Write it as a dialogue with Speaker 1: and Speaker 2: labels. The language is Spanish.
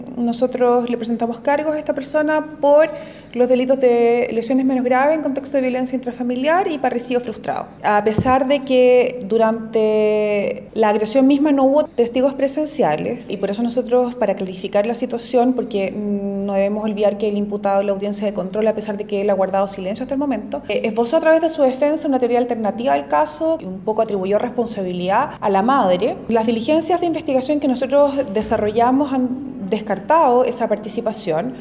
Speaker 1: Nosotros le presentamos cargos a esta persona por los delitos de lesiones menos graves en contexto de violencia intrafamiliar y parricidio frustrado. A pesar de que durante la agresión misma no hubo testigos presenciales, y por eso nosotros, para clarificar la situación, porque no debemos olvidar que el imputado en la audiencia de control, a pesar de que él ha guardado silencio hasta el momento, esbozó a través de su defensa una teoría alternativa al caso y un poco atribuyó responsabilidad a la madre. Las diligencias de investigación que nosotros desarrollamos han descartado esa participación.